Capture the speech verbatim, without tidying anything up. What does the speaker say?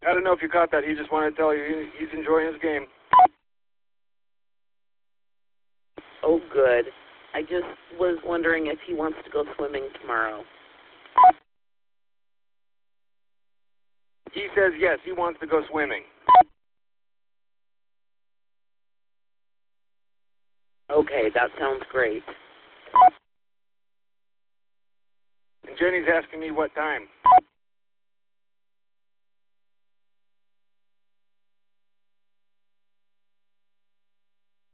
I don't know if you caught that. He just wanted to tell you he's enjoying his game. Oh, good. I just was wondering if he wants to go swimming tomorrow. He says yes, he wants to go swimming. Okay, that sounds great. And Jenny's asking me what time.